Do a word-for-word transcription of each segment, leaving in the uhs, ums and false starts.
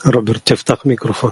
רוברט, תפתח מיקרופון.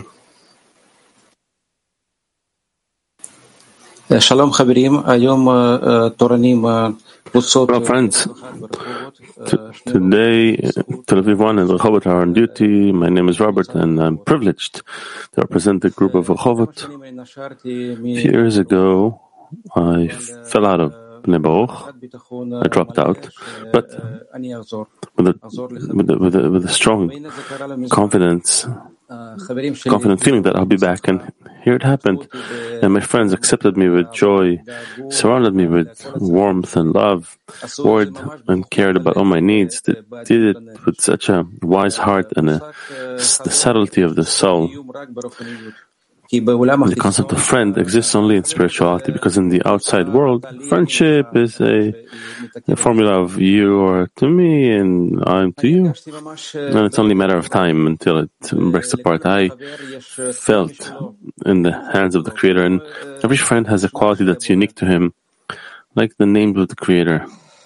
Shalom, Chavirim. Ayom Toranim Putzot. Well, friends, t- today Tel Aviv one and Rehovot are on duty. My name is Robert, and I'm privileged to represent the group of Rehovot. A few years ago, I fell out of Bnei Baruch. I dropped out, but with a, with a, with a, with a strong confidence, confident feeling that I'll be back. And here it happened. And my friends accepted me with joy, surrounded me with warmth and love, worried and cared about all my needs. They did it with such a wise heart and a, the subtlety of the soul. The concept of friend exists only in spirituality, because in the outside world, friendship is a, a formula of you are to me and I'm to you. And it's only a matter of time until it breaks apart. I felt in the hands of the Creator, and every friend has a quality that's unique to him, like the name of the Creator.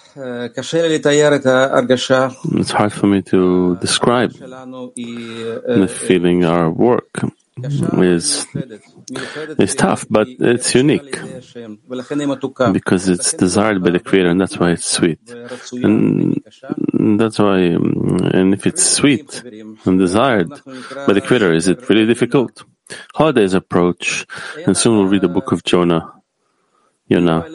It's hard for me to describe the feeling. Our work is is tough, but it's unique because it's desired by the Creator, and that's why it's sweet. And that's why, and if it's sweet and desired by the Creator, is it really difficult? Holidays approach, and soon we'll read the book of Jonah. Yonah.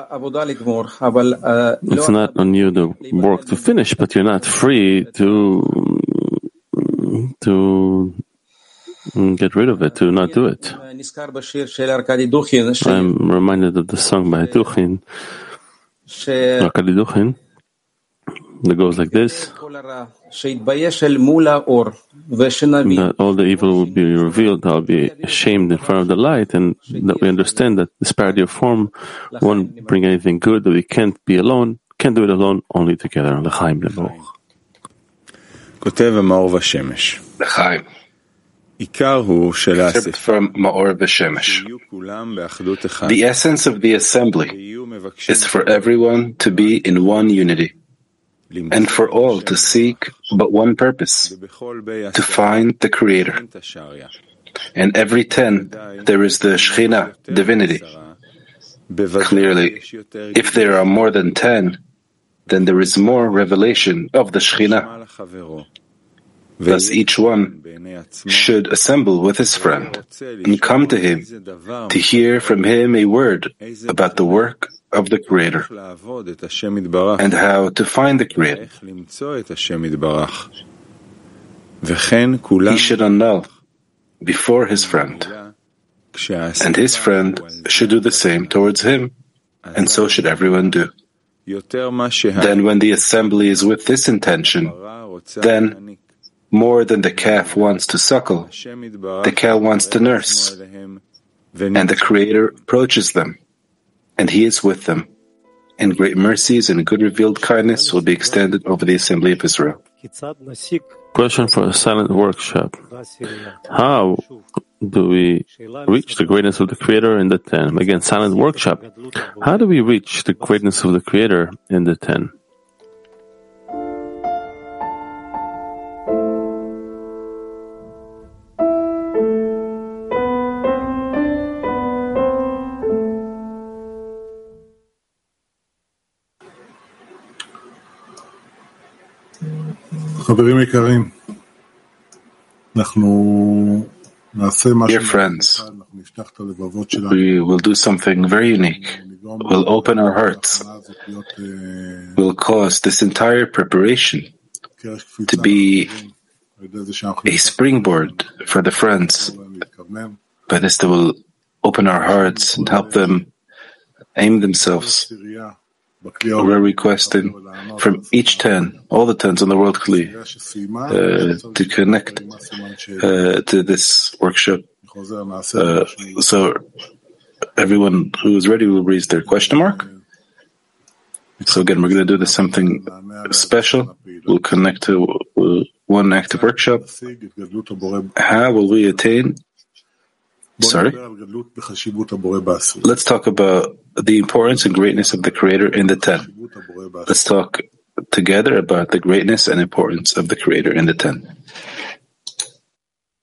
It's not on you the work to finish, but you're not free to to get rid of it, to not do it. I'm reminded of the song by Duchin, Arkady Duchin, that goes like this: that all the evil will be revealed, I'll be ashamed in front of the light, and that we understand that disparity of form won't bring anything good, that we can't be alone, can't do it alone, only together. L'chaim Levoch. L'chaim. Excerpt from Ma'or B'Shemesh. The essence of the assembly is for everyone to be in one unity, and for all to seek but one purpose, to find the Creator. In every ten, there is the Shekhinah, divinity. Clearly, if there are more than ten, then there is more revelation of the Shekhinah. Thus each one should assemble with his friend and come to him to hear from him a word about the work of the Creator and how to find the Creator. He should annul before his friend, and his friend should do the same towards him, and so should everyone do. Then when the assembly is with this intention, then more than the calf wants to suckle, the cow wants to nurse, and the Creator approaches them, and He is with them, and great mercies and good revealed kindness will be extended over the assembly of Israel. Question for a silent workshop. How do we reach the greatness of the Creator in the ten? Again, silent workshop. How do we reach the greatness of the Creator in the ten? Dear friends, we will do something very unique. We'll open our hearts. We'll cause this entire preparation to be a springboard for the friends. By this, they will open our hearts and help them aim themselves. We're requesting from each ten, all the tens on the world Kli, uh, to connect uh, to this workshop. Uh, so everyone who is ready will raise their question mark. So again, we're going to do this something special. We'll connect to uh, one active workshop. How will we attain? Sorry? Let's talk about the importance and greatness of the Creator in the ten. Let's talk together about the greatness and importance of the Creator in the ten.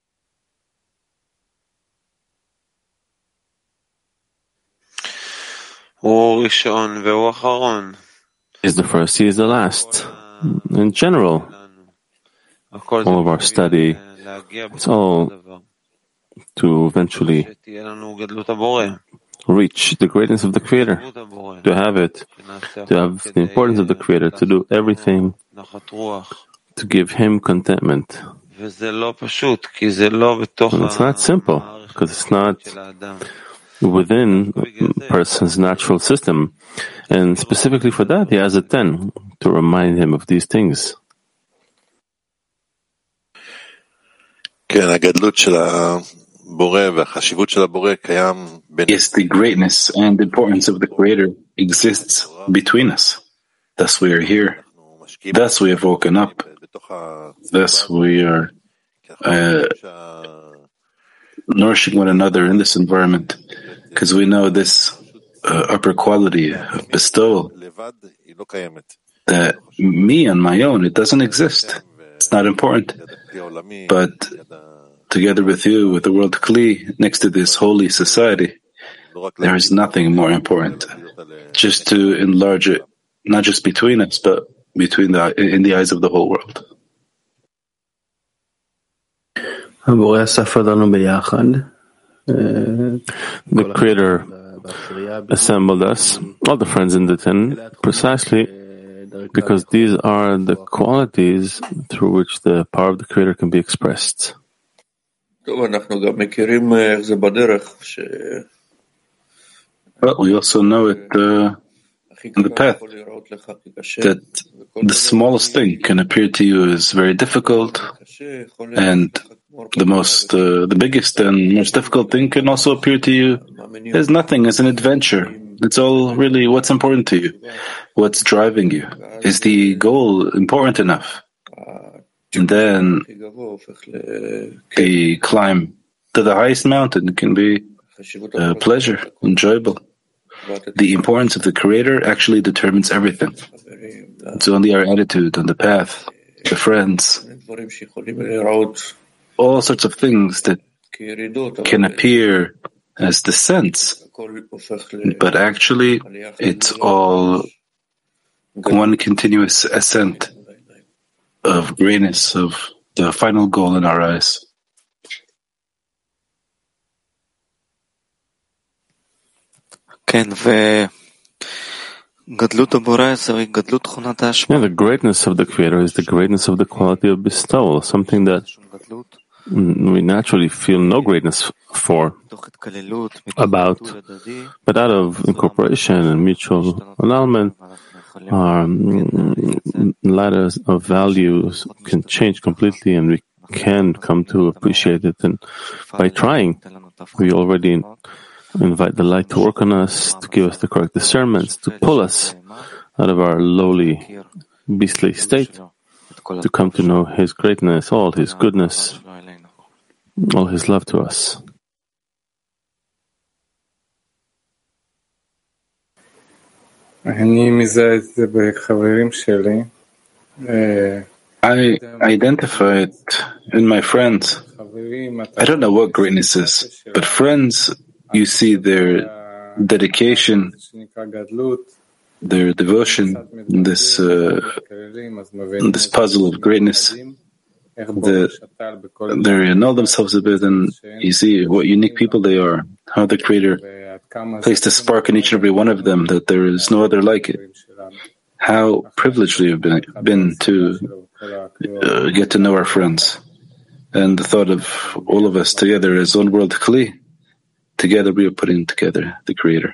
He's the first, he is the last. In general, all of our study, it's all to eventually reach the greatness of the Creator, to have it, to have the importance of the Creator, to do everything to give Him contentment. And it's not simple, because it's not within a person's natural system. And specifically for that, he has a ten, to remind him of these things. Yes, the greatness and importance of the Creator exists between us. Thus we are here. Thus we have woken up. Thus we are uh, nourishing one another in this environment, because we know this uh, upper quality of bestowal, that me on my own, it doesn't exist. It's not important. But together with you, with the world Kli, next to this holy society, there is nothing more important. Just to enlarge it, not just between us, but between the in the eyes of the whole world. The Creator assembled us, all the friends in the ten, precisely because these are the qualities through which the power of the Creator can be expressed. But we also know it uh, in the path, that the smallest thing can appear to you as very difficult, and the most, uh, the biggest and most difficult thing can also appear to you as nothing, as an adventure. It's all really what's important to you, what's driving you. Is the goal important enough? And then the climb to the highest mountain can be a pleasure, enjoyable. The importance of the Creator actually determines everything. It's only our attitude on the path, the friends, all sorts of things that can appear as descents, but actually it's all one continuous ascent of greatness, of the final goal in our eyes. Yeah, the greatness of the Creator is the greatness of the quality of bestowal, something that we naturally feel no greatness for, about, but out of incorporation and mutual annulment, our ladders of values can change completely, and we can come to appreciate it. And by trying, we already invite the light to work on us, to give us the correct discernments, to pull us out of our lowly, beastly state, to come to know His greatness, all His goodness, all His love to us. I identify it in my friends. I don't know what greatness is, but friends, you see their dedication, their devotion, this uh, this puzzle of greatness. The, they annul themselves a bit, and you see what unique people they are, how the Creator placed a spark in each and every one of them, that there is no other like it. How privileged we have been, been to uh, get to know our friends. And the thought of all of us together as one world Kli, together we are putting together the Creator.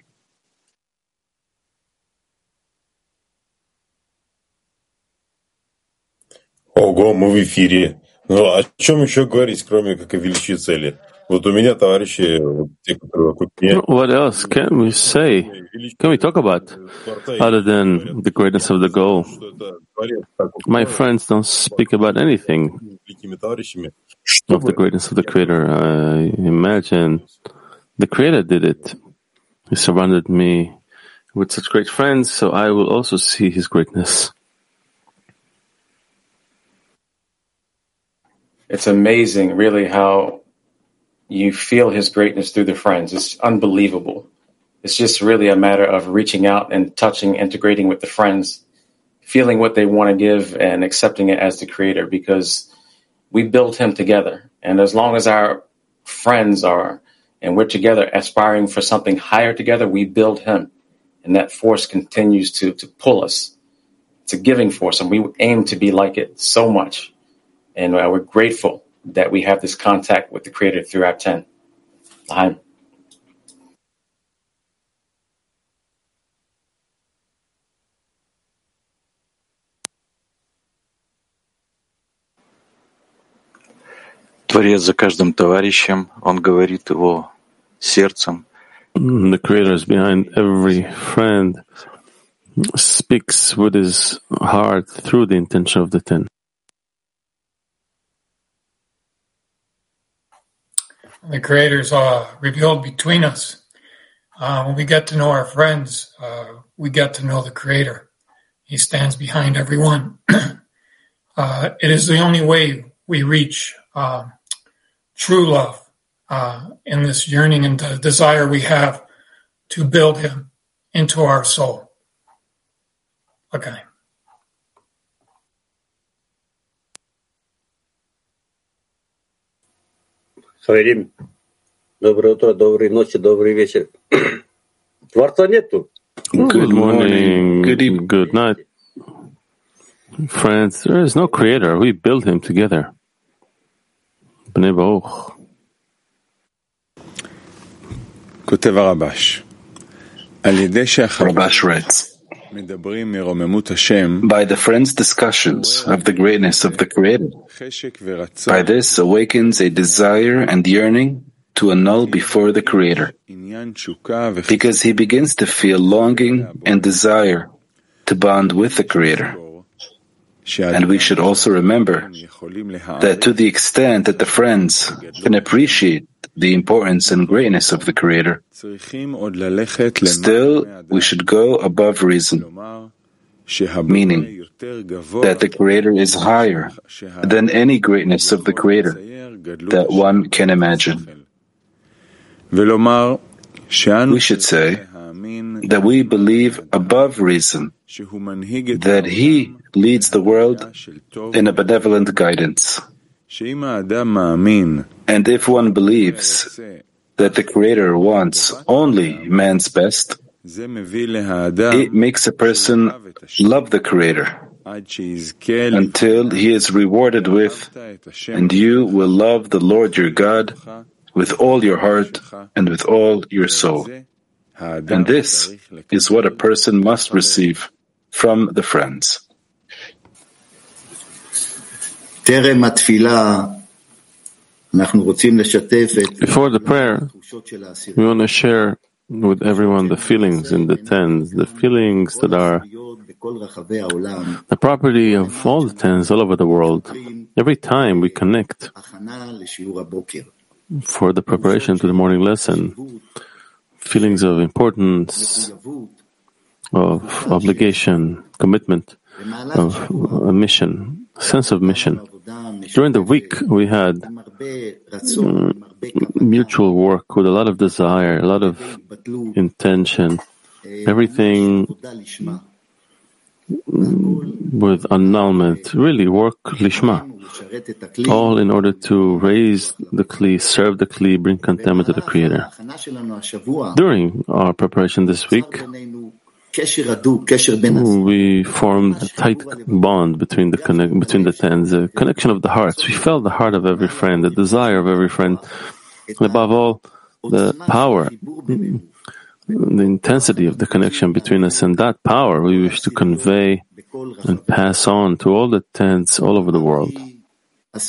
Ого, мы в эфире. Ну, о чем еще говорить, кроме как о величии цели? Вот у меня товарищи, вот те, которые вокруг меня... What else can we say? Can we talk about other than the greatness of the goal? My friends don't speak about anything of the greatness of the Creator. I imagine the Creator did it. He surrounded me with such great friends, so I will also see His greatness. It's amazing, really, how you feel His greatness through the friends. It's unbelievable. It's just really a matter of reaching out and touching, integrating with the friends, feeling what they want to give and accepting it as the creator, because we build him together. And as long as our friends are, and we're together aspiring for something higher together, we build him. And that force continues to, to pull us. It's a giving force, and we aim to be like it so much. And uh, we're grateful that we have this contact with the creator through Act ten. L'chaim. Творец за каждым товарищем, он говорит его сердцем. The creator is behind every friend, speaks with his heart through the intention of the ten. The creator is uh, revealed between us. Uh, when we get to know our friends, uh, we get to know the creator. He stands behind everyone. uh, it is the only way we reach uh, true love uh, in this yearning and the desire we have to build him into our soul. Okay. Хаверим, доброе утро, доброй ночи, добрый вечер. Творца нету. Good morning, good evening, good night. Friends, there is no creator. We build him together. Bnei Baruch. כותב הרבש, על ידי שהחברים מדברים מרוממות השם, by the friends' discussions of the greatness of the Creator, by this awakens a desire and yearning to annul before the Creator, because he begins to feel longing and desire to bond with the Creator. And we should also remember that to the extent that the friends can appreciate the importance and greatness of the Creator, still we should go above reason, meaning that the Creator is higher than any greatness of the Creator that one can imagine. We should say that we believe above reason that He leads the world in a benevolent guidance. And if one believes that the Creator wants only man's best, it makes a person love the Creator until he is rewarded with, and you will love the Lord your God with all your heart and with all your soul. And this is what a person must receive from the friends. Before the prayer, we want to share with everyone the feelings in the tens, the feelings that are the property of all the tens all over the world. Every time we connect for the preparation to the morning lesson, feelings of importance, of obligation, commitment, of a mission, sense of mission. During the week, we had um, mutual work with a lot of desire, a lot of intention, everything with annulment, really work lishma, all in order to raise the kli, serve the kli, bring contentment to the Creator. During our preparation this week, we formed a tight bond between the connect, between the tens, a connection of the hearts. We felt the heart of every friend, the desire of every friend, and above all, the power, the intensity of the connection between us, and that power we wish to convey and pass on to all the tens all over the world. I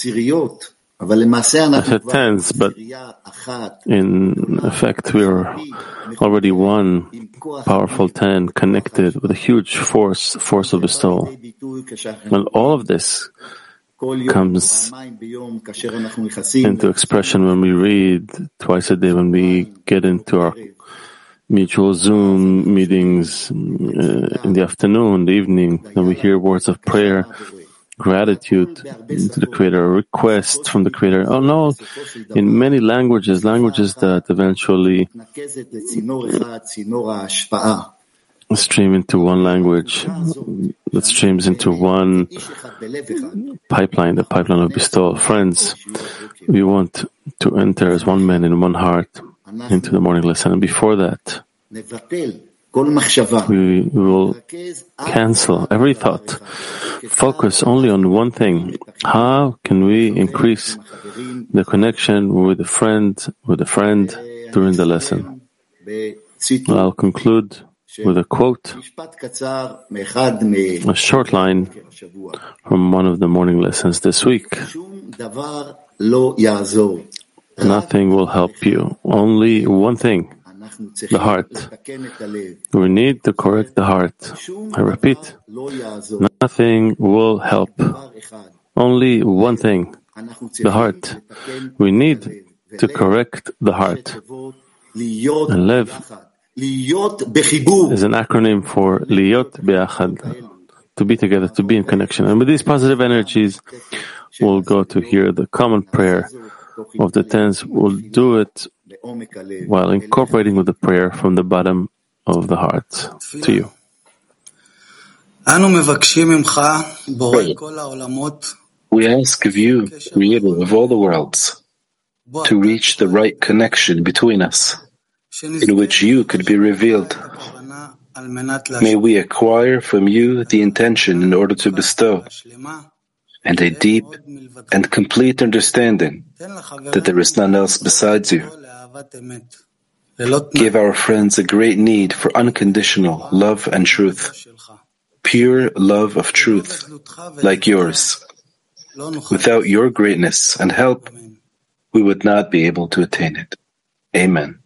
said tens, but in effect we are already one powerful ten connected with a huge force, force of bestowal. And all of this comes into expression when we read twice a day, when we get into our mutual Zoom meetings uh, in the afternoon, the evening, and we hear words of prayer gratitude to the Creator, a request from the Creator. Oh no, in many languages, languages that eventually stream into one language, that streams into one pipeline, the pipeline of bestowal. Friends, we want to enter as one man in one heart into the morning lesson. And before that, we will cancel every thought, focus only on one thing. How can we increase the connection with a friend, with a friend during the lesson? I'll conclude with a quote, a short line from one of the morning lessons this week. Nothing will help you. Only one thing, the heart. We need to correct the heart. I repeat, nothing will help. Only one thing, the heart. We need to correct the heart. And Lev is an acronym for Liyot Be'achad, to be together, to be in connection. And with these positive energies, we'll go to hear the common prayer of the tens. We'll do it while incorporating with the prayer from the bottom of the heart. To you. We ask of you, Creator of all the worlds, to reach the right connection between us, in which you could be revealed. May we acquire from you the intention in order to bestow, and a deep and complete understanding that there is none else besides you. Give our friends a great need for unconditional love and truth, pure love of truth, like yours. Without your greatness and help, we would not be able to attain it. Amen.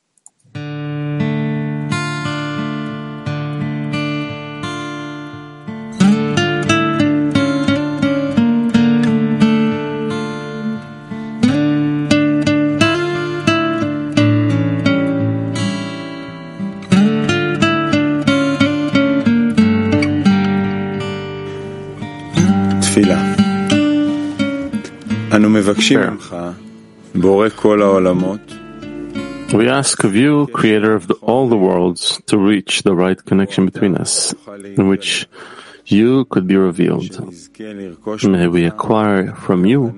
We ask of you, Creator of the, all the worlds, to reach the right connection between us, in which you could be revealed. May we acquire from you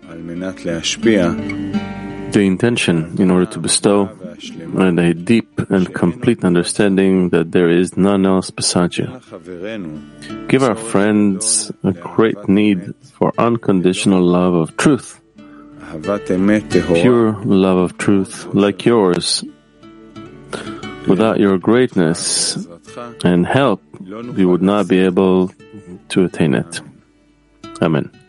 the intention in order to bestow, and a deep and complete understanding that there is none else beside you. Give our friends a great need for unconditional love of truth, pure love of truth like yours. Without your greatness and help, we would not be able to attain it. Amen.